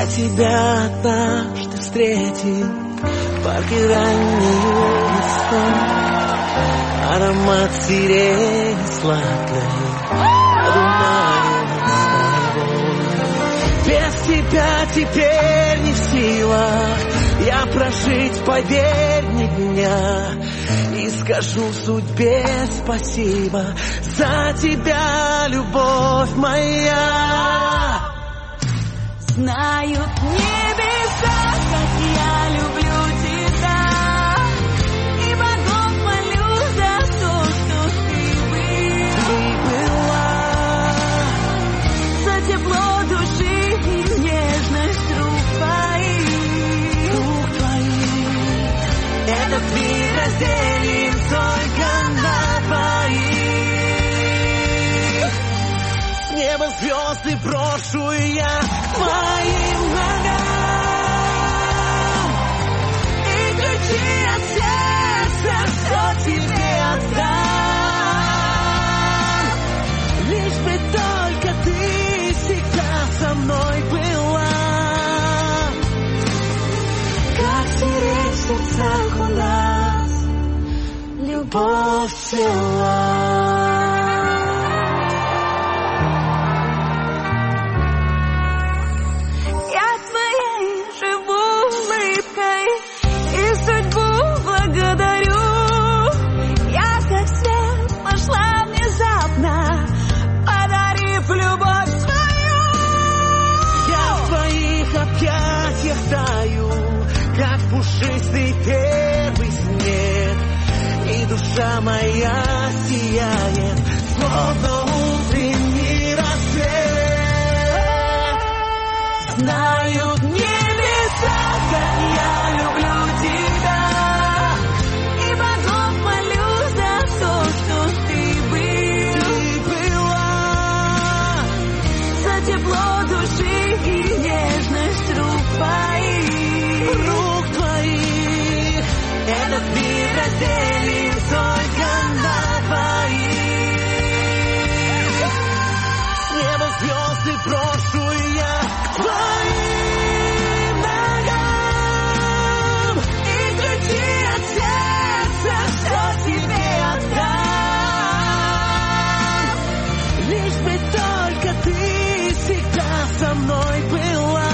Я тебя однажды встретил в парке ранней весной. Аромат сирени сладкой подумаю с тобой. Без тебя теперь не в силах я прожить, поверь, ни дня. И скажу судьбе спасибо за тебя, любовь моя. Знают небеса, как я люблю тебя, и богов молю за то, что ты была, за тепло души и нежность рук твоих. Этот мир разделим только на двоих. С неба звезды брошу я к твоим ногам, И ключи от сердца все тебе отдам. лишь бы только ты всегда со мной была. Как сирень в сердцах у нас любовь цвела. Я твоей живу улыбкой и судьбу благодарю. Я как свет пошла внезапно, подарив любовь свою. Я в твоих объятиях таю, как пушистый первый снег, и душа моя сияет, словно утренний рассвет. Знают небеса, как я люблю тебя, и богов молю за то, что ты была, за тепло души и нежность рук твоих. Этот мир разделим только на двоих. С неба звезды брошу я к твоим ногам, И ключи от сердца все тебе отдам. лишь бы только ты всегда со мной была.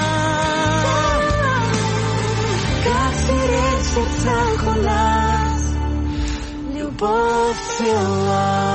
Как сирень в сердцах у нас любовь цвела.